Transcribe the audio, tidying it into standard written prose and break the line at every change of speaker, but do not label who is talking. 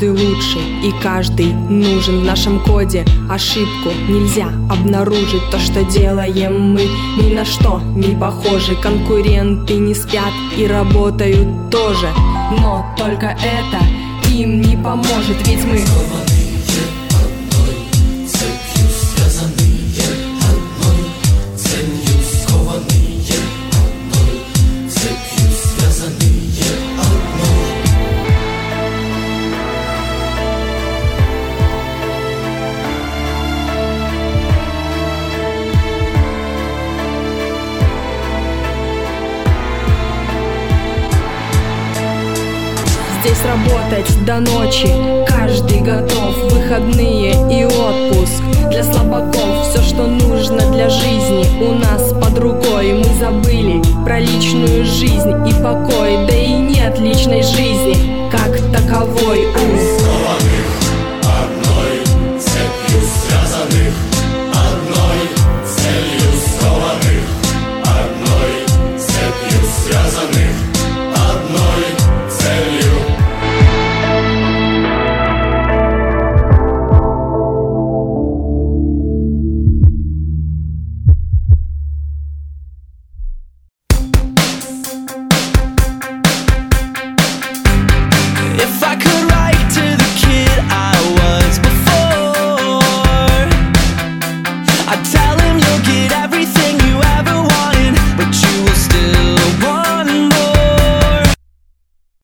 каждый лучший и каждый нужен в нашем коде. Ошибку нельзя обнаружить. То, что делаем мы, ни на что не похожи. Конкуренты не спят и работают тоже, но только это им не поможет, ведь мы здесь работать до ночи, каждый готов. Выходные и отпуск для слабаков. Все, что нужно для жизни, у нас под рукой. Мы забыли про личную жизнь и покой.